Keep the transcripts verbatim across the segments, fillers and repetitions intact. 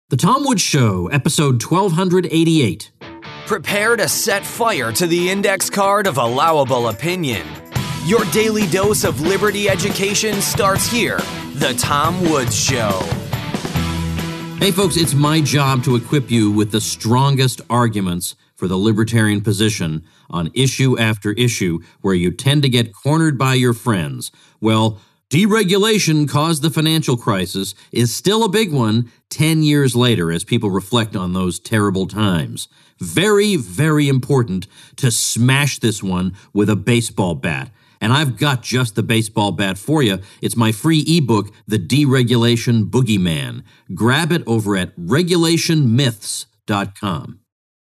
The Tom Woods Show, episode twelve eighty-eight. Prepare to set fire to the index card of allowable opinion. Your daily dose of liberty education starts here. The Tom Woods Show. Hey folks, it's my job to equip you with the strongest arguments for the libertarian position on issue after issue where you tend to get cornered by your friends. Well, deregulation caused the financial crisis is still a big one ten years later as people reflect on those terrible times. Very, very important to smash this one with a baseball bat. And I've got just the baseball bat for you. It's my free ebook, The Deregulation Boogeyman. Grab it over at regulation myths dot com.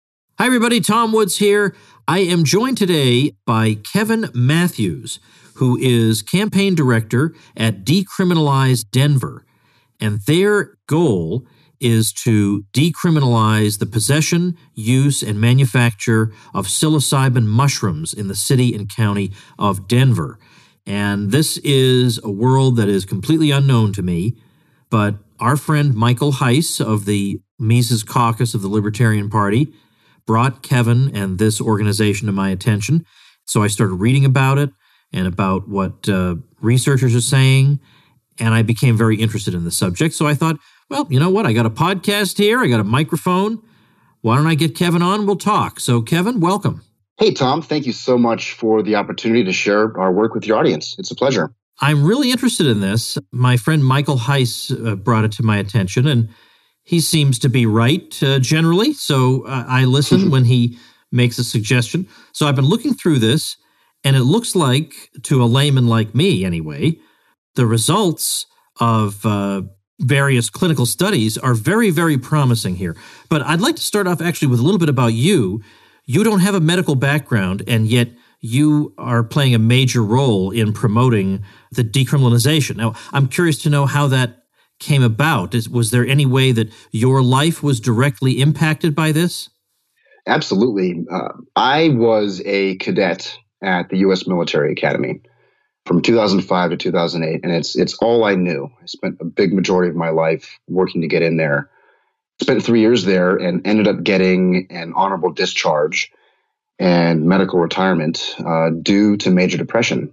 Hi everybody, Tom Woods here. I am joined today by Kevin Matthews, who is campaign director at Decriminalize Denver. And their goal is to decriminalize the possession, use, and manufacture of psilocybin mushrooms in the city and county of Denver. And this is a world that is completely unknown to me, but our friend Michael Heiss of the Mises Caucus of the Libertarian Party brought Kevin and this organization to my attention. So I started reading about it and about what uh, researchers are saying, and I became very interested in the subject. So I thought, well, you know what? I got a podcast here. I got a microphone. Why don't I get Kevin on? We'll talk. So Kevin, welcome. Hey, Tom. Thank you so much for the opportunity to share our work with your audience. It's a pleasure. I'm really interested in this. My friend Michael Heiss uh, brought it to my attention, and he seems to be right uh, generally. So uh, I listen when he makes a suggestion. So I've been looking through this, and it looks like, to a layman like me anyway, the results of uh, various clinical studies are very, very promising here. But I'd like to start off actually with a little bit about you. You don't have a medical background, and yet you are playing a major role in promoting the decriminalization. Now, I'm curious to know how that came about. Is, was there any way that your life was directly impacted by this? Absolutely. Uh, I was a cadet at the U S Military Academy from two thousand five to two thousand eight, and it's it's all I knew. I spent a big majority of my life working to get in there. Spent three years there and ended up getting an honorable discharge and medical retirement uh, due to major depression.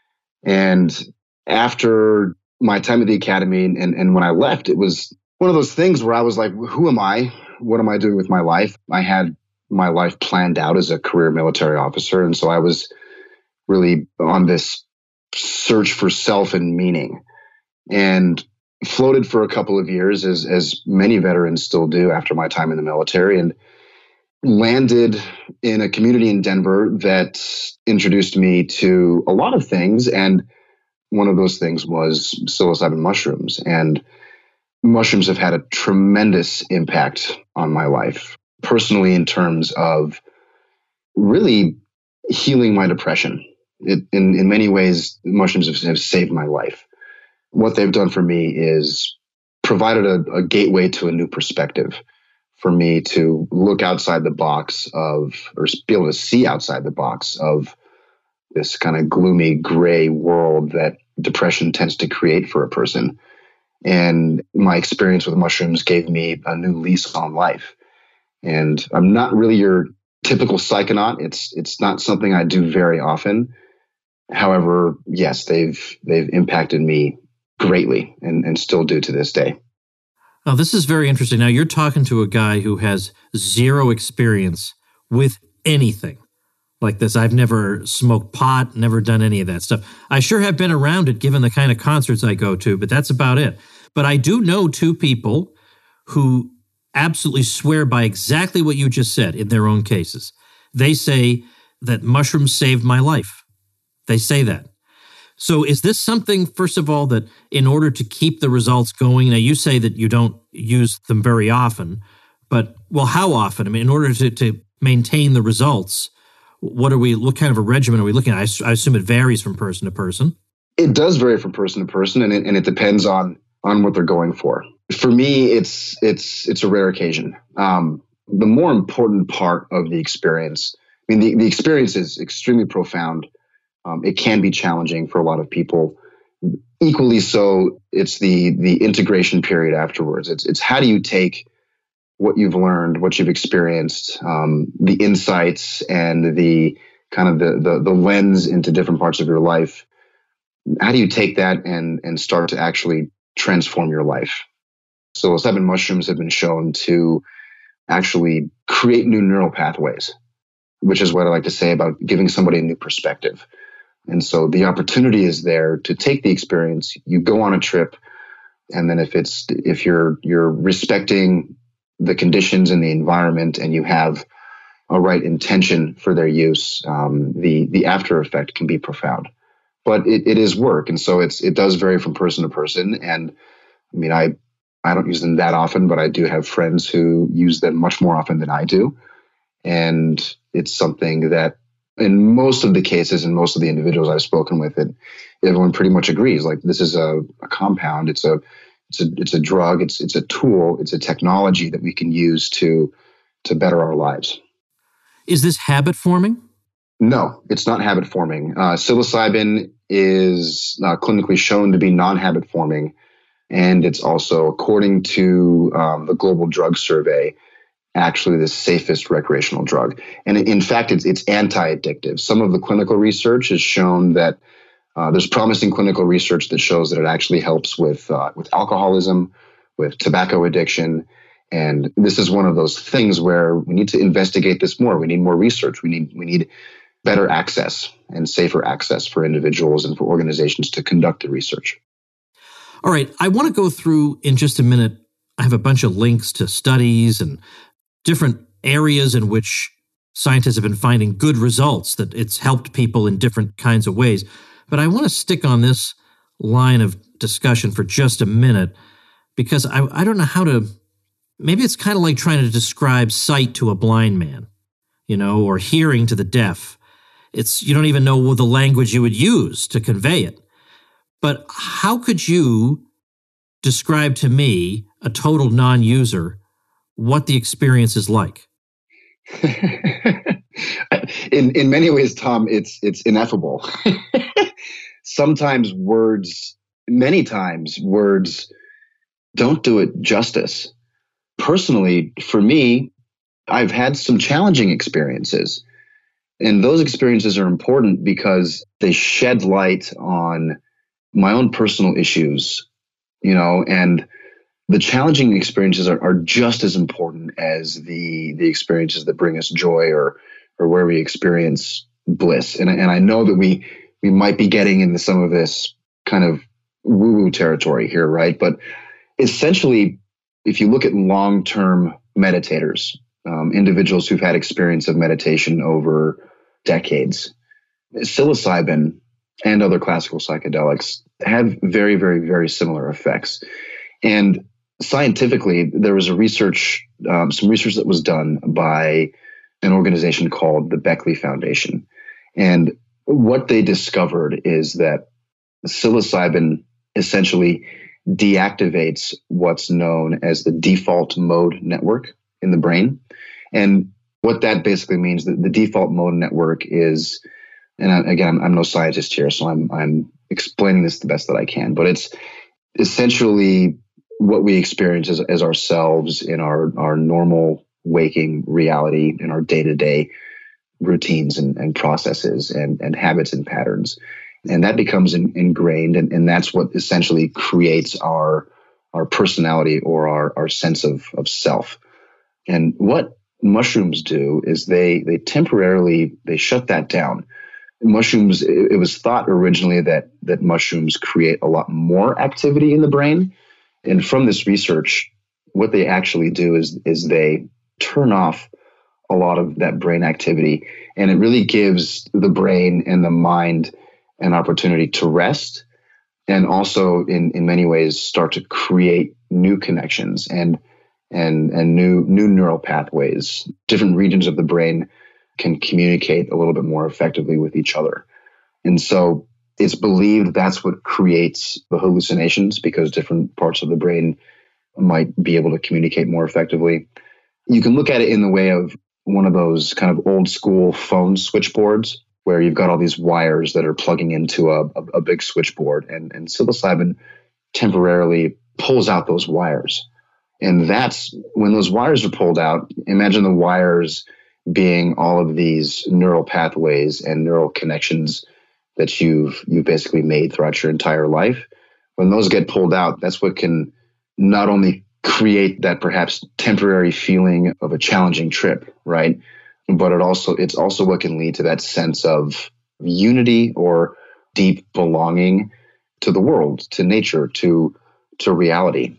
And after my time at the academy and, and when I left, it was one of those things where I was like, who am I? What am I doing with my life? I had my life planned out as a career military officer, and so I was really on this search for self and meaning, and floated for a couple of years as as many veterans still do after my time in the military, and landed in a community in Denver that introduced me to a lot of things. And one of those things was psilocybin mushrooms. And mushrooms have had a tremendous impact on my life, personally, in terms of really healing my depression. It, in, in many ways, mushrooms have, have saved my life. What they've done for me is provided a, a gateway to a new perspective for me to look outside the box of, or be able to see outside the box of this kind of gloomy, gray world that depression tends to create for a person. And my experience with mushrooms gave me a new lease on life. And I'm not really your typical psychonaut. It's it's not something I do very often. However, yes, they've they've impacted me greatly and, and still do to this day. Now, this is very interesting. Now, you're talking to a guy who has zero experience with anything like this. I've never smoked pot, never done any of that stuff. I sure have been around it given the kind of concerts I go to, but that's about it. But I do know two people who absolutely swear by exactly what you just said in their own cases. They say that mushrooms saved my life. They say that. So is this something, first of all, that in order to keep the results going, now you say that you don't use them very often, but, well, how often? I mean, in order to, to maintain the results, what are we, what kind of a regimen are we looking at? I, I assume it varies from person to person. It does vary from person to person, and it, and it depends on on what they're going for. For me, it's it's it's a rare occasion. Um, the more important part of the experience, I mean, the, the experience is extremely profound. Um, it can be challenging for a lot of people. Equally so, it's the the integration period afterwards. It's it's how do you take what you've learned, what you've experienced, um, the insights and the kind of the, the the lens into different parts of your life. How do you take that and and start to actually transform your life? Psilocybin mushrooms have been shown to actually create new neural pathways, which is what I like to say about giving somebody a new perspective. And so the opportunity is there to take the experience. You go on a trip, and then if it's if you're you're respecting the conditions and the environment, and you have a right intention for their use, um, the the after effect can be profound. But it, it is work, and so it's it does vary from person to person. And I mean, I I don't use them that often, but I do have friends who use them much more often than I do, and it's something that, in most of the cases and most of the individuals I've spoken with, it everyone pretty much agrees. Like, this is a, a compound. It's a it's a it's a drug. It's it's a tool. It's a technology that we can use to to better our lives. Is this habit forming? No, it's not habit forming. Uh, psilocybin is uh, clinically shown to be non-habit forming, and it's also, according to um, the Global Drug Survey, actually the safest recreational drug. And in fact, it's it's anti-addictive. Some of the clinical research has shown that uh, there's promising clinical research that shows that it actually helps with uh, with alcoholism, with tobacco addiction. And this is one of those things where we need to investigate this more. We need more research. We need we need better access and safer access for individuals and for organizations to conduct the research. All right, I want to go through in just a minute. I have a bunch of links to studies and different areas in which scientists have been finding good results, that it's helped people in different kinds of ways. But I want to stick on this line of discussion for just a minute, because I, I don't know how to, maybe it's kind of like trying to describe sight to a blind man, you know, or hearing to the deaf. It's, you don't even know the language you would use to convey it. But how could you describe to me, a total non-user, what the experience is like? in in many ways, Tom, it's it's ineffable. Sometimes words, many times words don't do it justice. Personally, for me, I've had some challenging experiences. And those experiences are important because they shed light on my own personal issues, you know, and the challenging experiences are, are just as important as the the experiences that bring us joy, or or where we experience bliss. And, and I know that we we might be getting into some of this kind of woo-woo territory here, right? But essentially, if you look at long-term meditators, um, individuals who've had experience of meditation over decades, psilocybin and other classical psychedelics have very, very, very similar effects. And scientifically, there was a research, um, some research that was done by an organization called the Beckley Foundation. And what they discovered is that psilocybin essentially deactivates what's known as the default mode network in the brain. And what that basically means, that the default mode network is, and again, I'm, I'm no scientist here, so I'm I'm explaining this the best that I can, but it's essentially what we experience as, as ourselves in our, our normal waking reality, in our day-to-day routines and, and processes and, and habits and patterns. And that becomes in, ingrained, and, and that's what essentially creates our our personality, or our, our sense of, of self. And what mushrooms do is they they temporarily, they shut that down. Mushrooms, it, it was thought originally that that mushrooms create a lot more activity in the brain. And from this research, what they actually do is is they turn off a lot of that brain activity, and it really gives the brain and the mind an opportunity to rest, and also in, in many ways start to create new connections and and and new new neural pathways. Different regions of the brain can communicate a little bit more effectively with each other. And so it's believed that's what creates the hallucinations, because different parts of the brain might be able to communicate more effectively. You can look at it in the way of one of those kind of old school phone switchboards, where you've got all these wires that are plugging into a, a, a big switchboard, and, and psilocybin temporarily pulls out those wires. And that's when those wires are pulled out. Imagine the wires being all of these neural pathways and neural connections that you've you basically made throughout your entire life. When those get pulled out, that's what can not only create that perhaps temporary feeling of a challenging trip, right? But it also it's also what can lead to that sense of unity or deep belonging to the world, to nature, to to reality.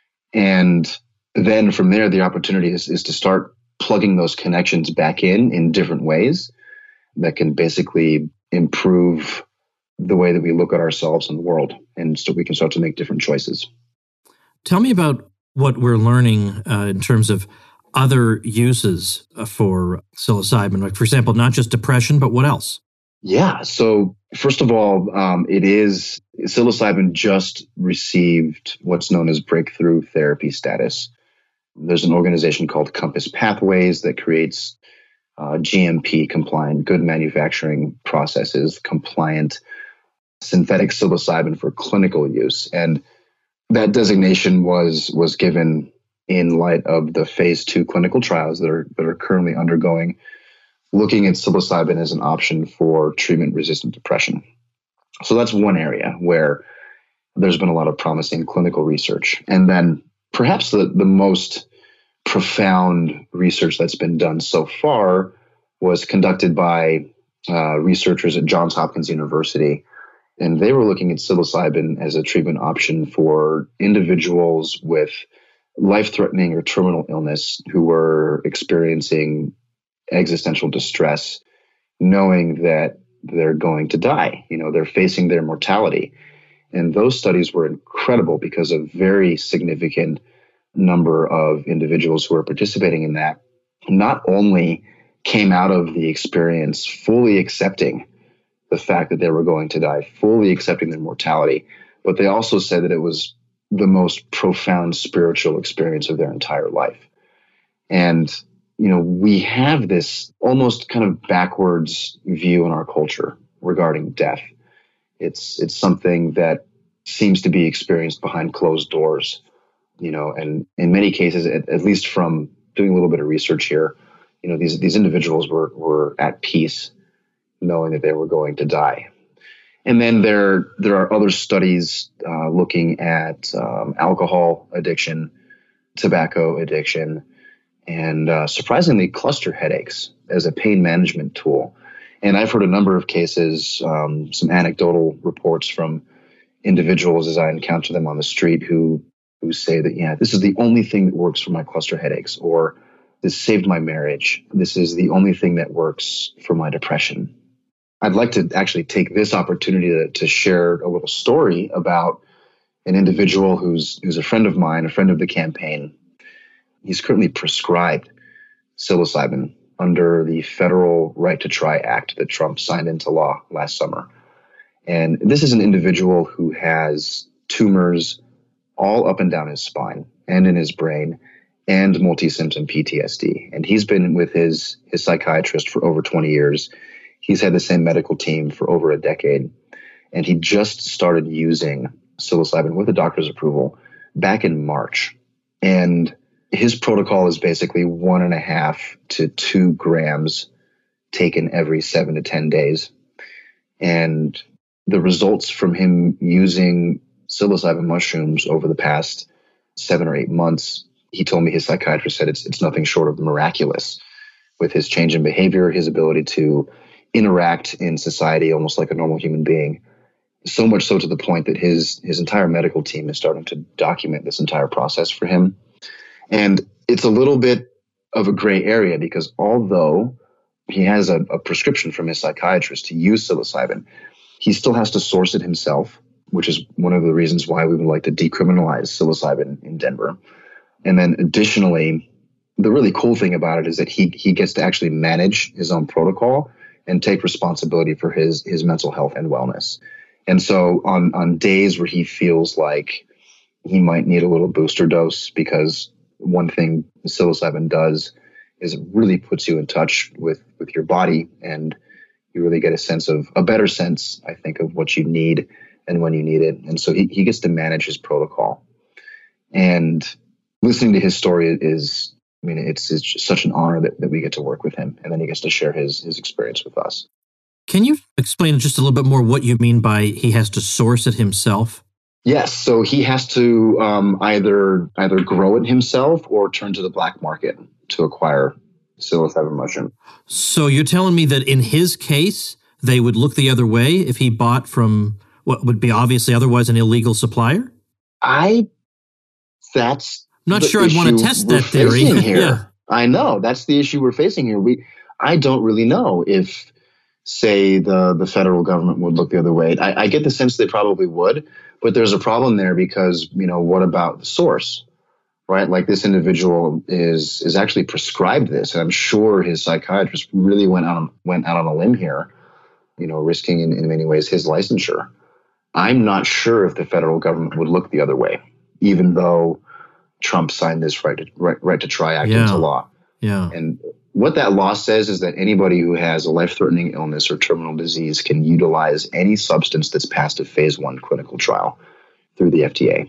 And then from there, the opportunity is, is to start plugging those connections back in in different ways that can basically improve the way that we look at ourselves and the world. And so we can start to make different choices. Tell me about what we're learning uh, in terms of other uses for psilocybin. Like, for example, not just depression, but what else? Yeah. So first of all, um, it is psilocybin just received what's known as breakthrough therapy status. There's an organization called Compass Pathways that creates uh, G M P compliant, good manufacturing processes, compliant synthetic psilocybin for clinical use. And that designation was was given in light of the phase two clinical trials that are that are currently undergoing, looking at psilocybin as an option for treatment-resistant depression. So that's one area where there's been a lot of promising clinical research. And then perhaps the, the most profound research that's been done so far was conducted by uh, researchers at Johns Hopkins University. And they were looking at psilocybin as a treatment option for individuals with life-threatening or terminal illness who were experiencing existential distress, knowing that they're going to die. You know, they're facing their mortality. And those studies were incredible because a very significant number of individuals who were participating in that not only came out of the experience fully accepting the fact that they were going to die, fully accepting their mortality, but they also said that it was the most profound spiritual experience of their entire life. And, you know, we have this almost kind of backwards view in our culture regarding death. It's it's something that seems to be experienced behind closed doors, you know, and in many cases, at, at least from doing a little bit of research here, you know, these these individuals were were at peace knowing that they were going to die. And then there there are other studies uh, looking at um, alcohol addiction, tobacco addiction, and uh, surprisingly cluster headaches as a pain management tool. And I've heard a number of cases, um, some anecdotal reports from individuals as I encounter them on the street who who say that, yeah, this is the only thing that works for my cluster headaches, or this saved my marriage. This is the only thing that works for my depression. I'd like to actually take this opportunity to, to share a little story about an individual who's who's a friend of mine, a friend of the campaign. He's currently prescribed psilocybin under the Federal Right to Try Act that Trump signed into law last summer. And this is an individual who has tumors all up and down his spine and in his brain and multi-symptom P T S D. And he's been with his, his psychiatrist for over twenty years. He's had the same medical team for over a decade. And he just started using psilocybin with a doctor's approval back in March. And his protocol is basically one and a half to two grams taken every seven to ten days. And the results from him using psilocybin mushrooms over the past seven or eight months, he told me his psychiatrist said it's it's nothing short of miraculous with his change in behavior, his ability to interact in society almost like a normal human being. So much so to the point that his his entire medical team is starting to document this entire process for him. And it's a little bit of a gray area because although he has a, a prescription from his psychiatrist to use psilocybin, he still has to source it himself, which is one of the reasons why we would like to decriminalize psilocybin in Denver. And then additionally, the really cool thing about it is that he he gets to actually manage his own protocol and take responsibility for his his mental health and wellness. And so on on days where he feels like he might need a little booster dose, because one thing psilocybin does is it really puts you in touch with, with your body, and you really get a sense of, a better sense, I think, of what you need and when you need it. And so he, he gets to manage his protocol. And listening to his story is, I mean, it's, it's just such an honor that, that we get to work with him, and then he gets to share his his experience with us. Can you explain just a little bit more what you mean by he has to source it himself? Yes, so he has to um, either either grow it himself or turn to the black market to acquire psilocybin mushroom. So you're telling me that in his case, they would look the other way if he bought from what would be obviously otherwise an illegal supplier? I, that's I'm not the sure I'd want to test that theory. Here. Yeah. I know, that's the issue we're facing here. We, I don't really know if, say, the, the federal government would look the other way. I, I get the sense they probably would, but there's a problem there because, you know, what about the source? Right? Like this individual is is actually prescribed this. And I'm sure his psychiatrist really went on went out on a limb here, you know, risking in, in many ways his licensure. I'm not sure if the federal government would look the other way, even though Trump signed this right to, right, right to try act yeah. into law. Yeah. And what that law says is that anybody who has a life-threatening illness or terminal disease can utilize any substance that's passed a phase one clinical trial through the F D A.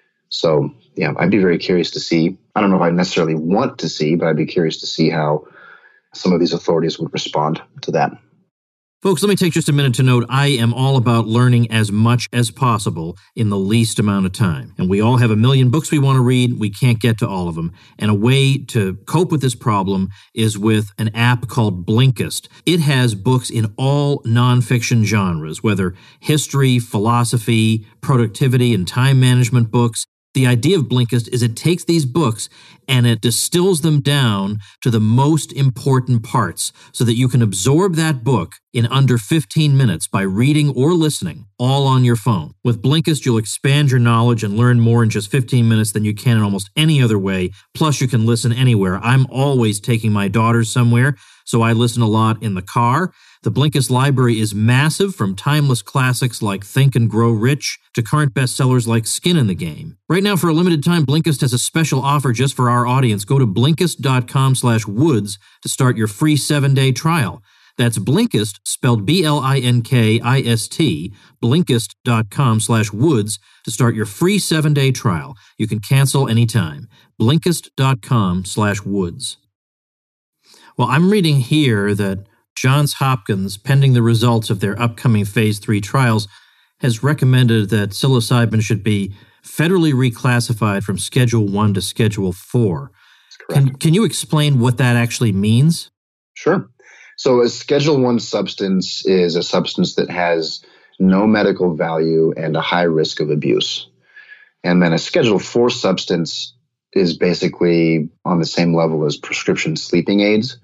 So, yeah, I'd be very curious to see. I don't know if I necessarily want to see, but I'd be curious to see how some of these authorities would respond to that. Folks, let me take just a minute to note I am all about learning as much as possible in the least amount of time. And we all have a million books we want to read. We can't get to all of them. And a way to cope with this problem is with an app called Blinkist. It has books in all nonfiction genres, whether history, philosophy, productivity, and time management books. The idea of Blinkist is it takes these books and it distills them down to the most important parts so that you can absorb that book in under fifteen minutes by reading or listening, all on your phone. With Blinkist, you'll expand your knowledge and learn more in just fifteen minutes than you can in almost any other way. Plus, you can listen anywhere. I'm always taking my daughters somewhere, so I listen a lot in the car. The Blinkist library is massive, from timeless classics like Think and Grow Rich to current bestsellers like Skin in the Game. Right now, for a limited time, Blinkist has a special offer just for our audience. Go to Blinkist.com slash Woods to start your free seven-day trial. That's Blinkist, spelled B L I N K I S T, Blinkist.com slash Woods to start your free seven-day trial. You can cancel anytime. Blinkist.com slash Woods. Well, I'm reading here that Johns Hopkins, pending the results of their upcoming phase three trials, has recommended that psilocybin should be federally reclassified from Schedule one to Schedule four. Can, can you explain what that actually means? Sure. So a Schedule one substance is a substance that has no medical value and a high risk of abuse. And then a Schedule four substance is basically on the same level as prescription sleeping aids.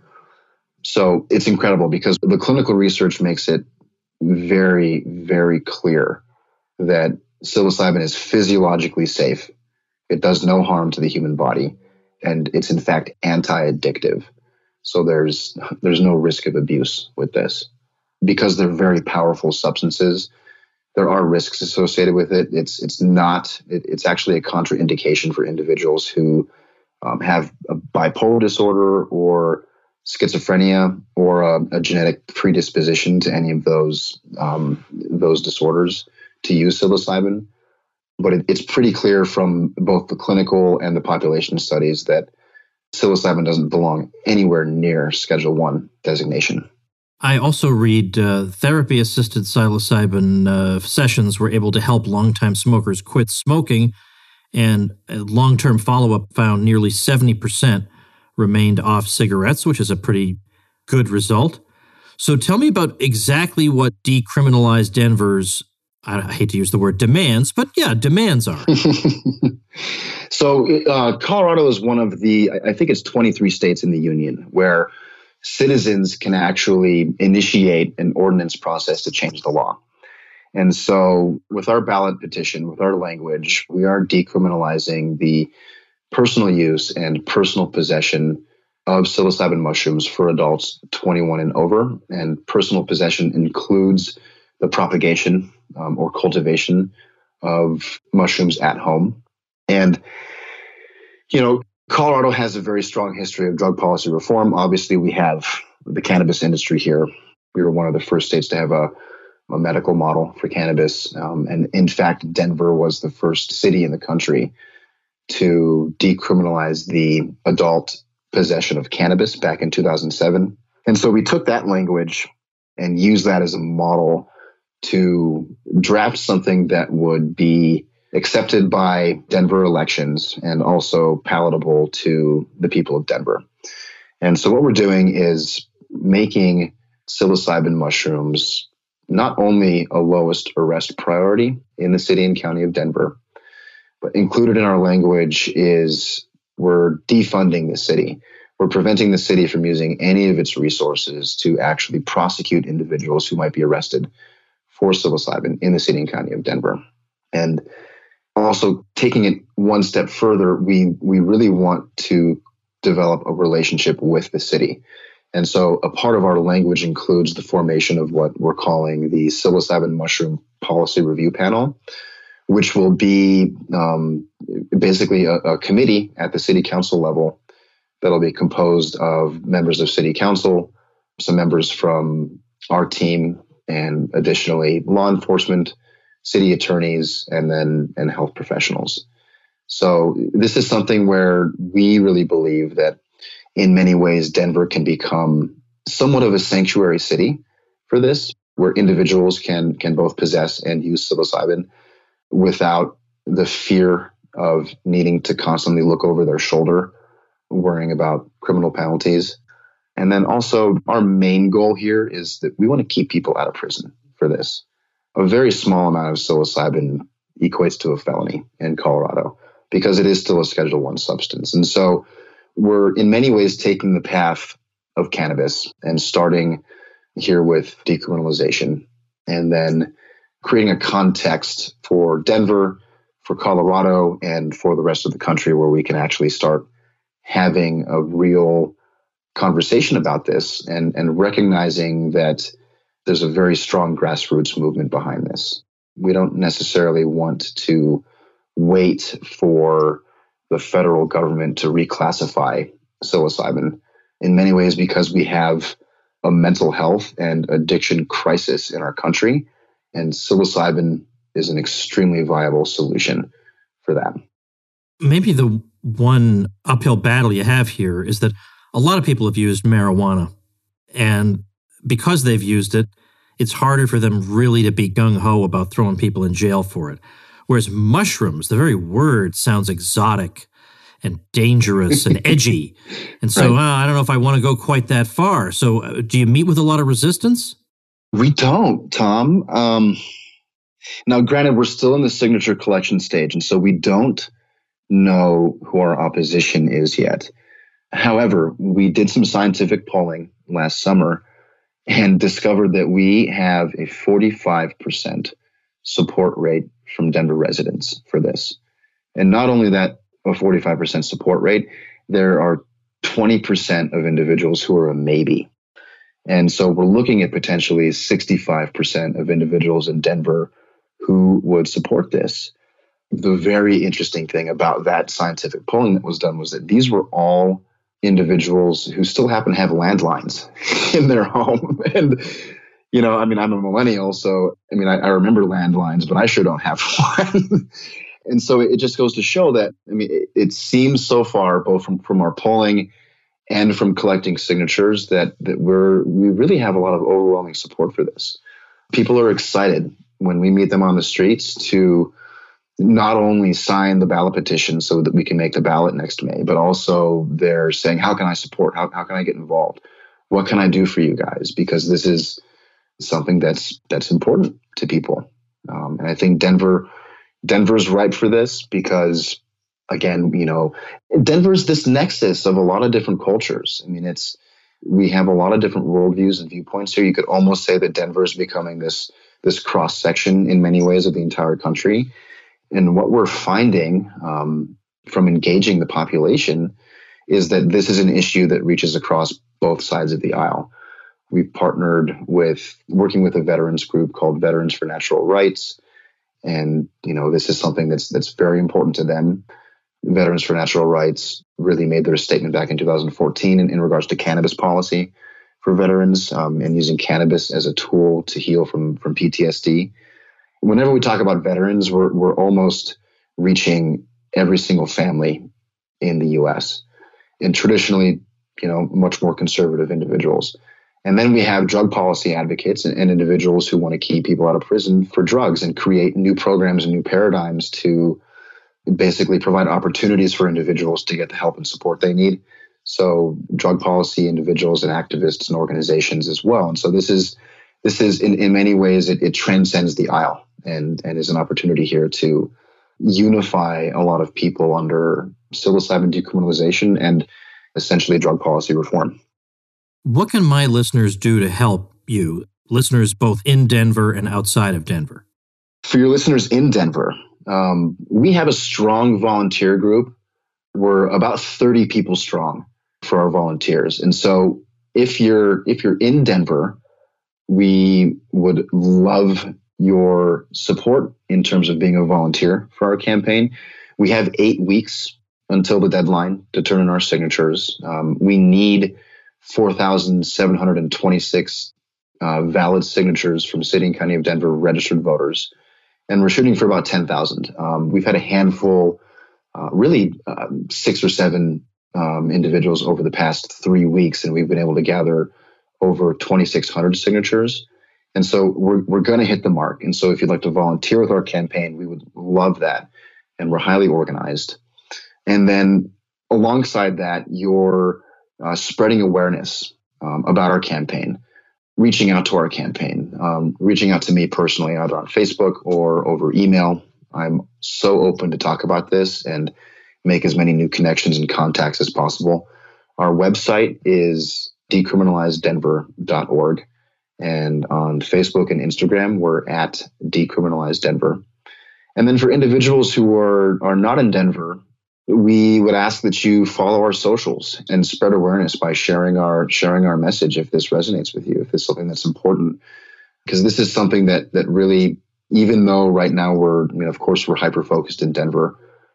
So it's incredible because the clinical research makes it very, very clear that psilocybin is physiologically safe. It does no harm to the human body, and it's in fact anti-addictive. So there's there's no risk of abuse with this. Because they're very powerful substances, there are risks associated with it. It's it's not, it, it's actually a contraindication for individuals who um, have a bipolar disorder or schizophrenia or a, a genetic predisposition to any of those um, those disorders to use psilocybin. But it, it's pretty clear from both the clinical and the population studies that psilocybin doesn't belong anywhere near Schedule one designation. I also read uh, therapy-assisted psilocybin uh, sessions were able to help longtime smokers quit smoking, and long-term follow-up found nearly seventy percent remained off cigarettes, which is a pretty good result. So tell me about exactly what decriminalized Denver's, I hate to use the word demands, but yeah, demands are. So uh, Colorado is one of the, I think it's twenty-three states in the union where citizens can actually initiate an ordinance process to change the law. And so with our ballot petition, with our language, we are decriminalizing the personal use and personal possession of psilocybin mushrooms for adults twenty-one and over. And personal possession includes the propagation um, or cultivation of mushrooms at home. And, you know, Colorado has a very strong history of drug policy reform. Obviously, we have the cannabis industry here. We were one of the first states to have a, a medical model for cannabis. Um, and in fact, Denver was the first city in the country to decriminalize the adult possession of cannabis back in two thousand seven. And so we took that language and used that as a model to draft something that would be accepted by Denver elections and also palatable to the people of Denver. And so what we're doing is making psilocybin mushrooms not only a lowest arrest priority in the city and county of Denver, but included in our language is we're defunding the city. We're preventing the city from using any of its resources to actually prosecute individuals who might be arrested for psilocybin in the city and county of Denver. And also taking it one step further, we we really want to develop a relationship with the city. And so a part of our language includes the formation of what we're calling the Psilocybin Mushroom Policy Review Panel, which will be um, basically a, a committee at the city council level that'll be composed of members of city council, some members from our team, and additionally law enforcement, city attorneys, and then and health professionals. So this is something where we really believe that in many ways Denver can become somewhat of a sanctuary city for this, where individuals can can both possess and use psilocybin without the fear of needing to constantly look over their shoulder, worrying about criminal penalties. And then also our main goal here is that we want to keep people out of prison for this. A very small amount of psilocybin equates to a felony in Colorado because it is still a Schedule One substance. And so we're in many ways taking the path of cannabis and starting here with decriminalization and then creating a context for Denver, for Colorado, and for the rest of the country where we can actually start having a real conversation about this and, and recognizing that there's a very strong grassroots movement behind this. We don't necessarily want to wait for the federal government to reclassify psilocybin in many ways because we have a mental health and addiction crisis in our country, and psilocybin is an extremely viable solution for that. Maybe the one uphill battle you have here is that a lot of people have used marijuana, and because they've used it, it's harder for them really to be gung-ho about throwing people in jail for it. Whereas mushrooms, the very word sounds exotic and dangerous and edgy. And so right. uh, I don't know if I want to go quite that far. So uh, do you meet with a lot of resistance? We don't, Tom. Um, now, granted, we're still in the signature collection stage, and so we don't know who our opposition is yet. However, we did some scientific polling last summer and discovered that we have a forty-five percent support rate from Denver residents for this. And not only that, a forty-five percent support rate, there are twenty percent of individuals who are a maybe. And so we're looking at potentially sixty-five percent of individuals in Denver who would support this. The very interesting thing about that scientific polling that was done was that these were all individuals who still happen to have landlines in their home. And, you know, I mean, I'm a millennial, so, I mean, I, I remember landlines, but I sure don't have one. And so it just goes to show that, I mean, it, it seems so far, both from, from our polling and from collecting signatures, that that we're we really have a lot of overwhelming support for this. People are excited when we meet them on the streets to not only sign the ballot petition so that we can make the ballot next May, but also they're saying, how can I support? How how can I get involved? What can I do for you guys? Because this is something that's that's important to people. Um, and I think Denver Denver's ripe for this because, again, you know, Denver's this nexus of a lot of different cultures. I mean, it's we have a lot of different worldviews and viewpoints here. You could almost say that Denver is becoming this this cross section in many ways of the entire country. And what we're finding um, from engaging the population is that this is an issue that reaches across both sides of the aisle. We've partnered with working with a veterans group called Veterans for Natural Rights. And, you know, this is something that's that's very important to them. Veterans for Natural Rights really made their statement back in two thousand fourteen in, in regards to cannabis policy for veterans um, and using cannabis as a tool to heal from, from P T S D. Whenever we talk about veterans, we're we're almost reaching every single family in the U S, and traditionally, you know, much more conservative individuals. And then we have drug policy advocates and, and individuals who want to keep people out of prison for drugs and create new programs and new paradigms to basically provide opportunities for individuals to get the help and support they need. So drug policy individuals and activists and organizations as well. And so this is this is in, in many ways it, it transcends the aisle and, and is an opportunity here to unify a lot of people under psilocybin decriminalization and essentially drug policy reform. What can my listeners do to help you, listeners both in Denver and outside of Denver? For your listeners in Denver, um, we have a strong volunteer group. We're about thirty people strong for our volunteers. And so if you're if you're in Denver, we would love your support in terms of being a volunteer for our campaign. We have eight weeks until the deadline to turn in our signatures. Um, we need four thousand seven hundred twenty-six uh, valid signatures from City and County of Denver registered voters. And we're shooting for about ten thousand. Um, we've had a handful, uh, really uh, six or seven um, individuals over the past three weeks, and we've been able to gather over twenty-six hundred signatures. And so we're we're going to hit the mark. And so if you'd like to volunteer with our campaign, we would love that. And we're highly organized. And then alongside that, you're uh, spreading awareness um, about our campaign, reaching out to our campaign, um, reaching out to me personally, either on Facebook or over email. I'm so open to talk about this and make as many new connections and contacts as possible. Our website is decriminalize denver dot org. And on Facebook and Instagram, we're at Decriminalize Denver. And then for individuals who are, are not in Denver, we would ask that you follow our socials and spread awareness by sharing our sharing our message if this resonates with you, if it's something that's important. Because this is something that that really, even though right now we're, I mean, of course, we're hyper-focused in Denver,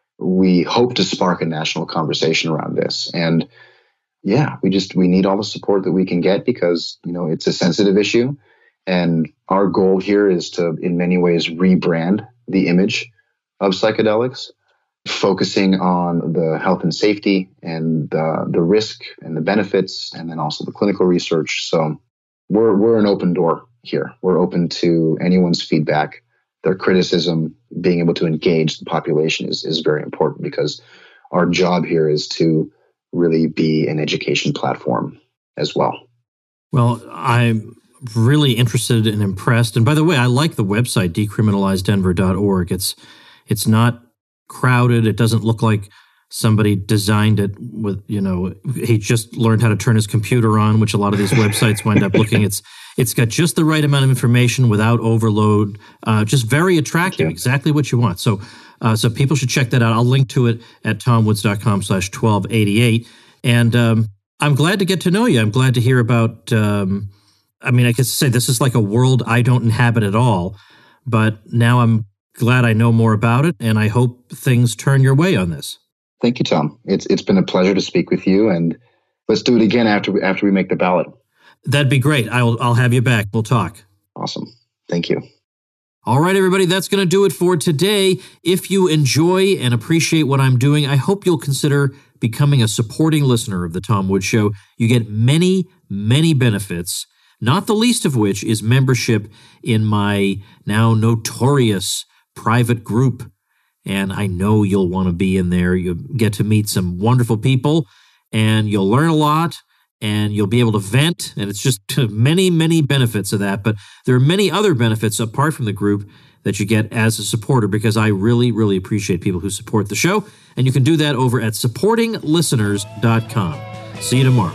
we hope to spark a national conversation around this. And yeah, we just, we need all the support that we can get because, you know, it's a sensitive issue. And our goal here is to, in many ways, rebrand the image of psychedelics, focusing on the health and safety and the, the risk and the benefits, and then also the clinical research. So we're we're an open door here. We're open to anyone's feedback, their criticism. Being able to engage the population is, is very important because our job here is to really be an education platform as well. Well, I'm really interested and impressed. And by the way, I like the website, decriminalize denver dot org. It's it's not crowded. It doesn't look like somebody designed it with, you know, he just learned how to turn his computer on, which a lot of these websites wind up looking. It's it's got just the right amount of information without overload, uh, just very attractive, exactly what you want. So uh, so people should check that out. I'll link to it at tomwoods.com slash 1288. And um, I'm glad to get to know you. I'm glad to hear about, um, I mean, I could say this is like a world I don't inhabit at all, but now I'm glad I know more about it, and I hope things turn your way on this. Thank you, Tom. It's it's been a pleasure to speak with you, and let's do it again after we, after we make the ballot. That'd be great. I'll I'll have you back. We'll talk. Awesome. Thank you. All right, everybody, that's going to do it for today. If you enjoy and appreciate what I'm doing, I hope you'll consider becoming a supporting listener of The Tom Woods Show. You get many, many benefits, not the least of which is membership in my now notorious private group. And I know you'll want to be in there. You'll get to meet some wonderful people, and you'll learn a lot, and you'll be able to vent. And it's just many, many benefits of that. But there are many other benefits apart from the group that you get as a supporter, because I really, really appreciate people who support the show. And you can do that over at supporting listeners dot com. See you tomorrow.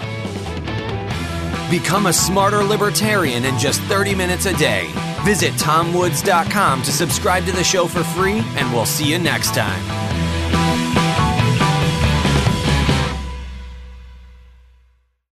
Become a smarter libertarian in just thirty minutes a day. Visit tom woods dot com to subscribe to the show for free, and we'll see you next time.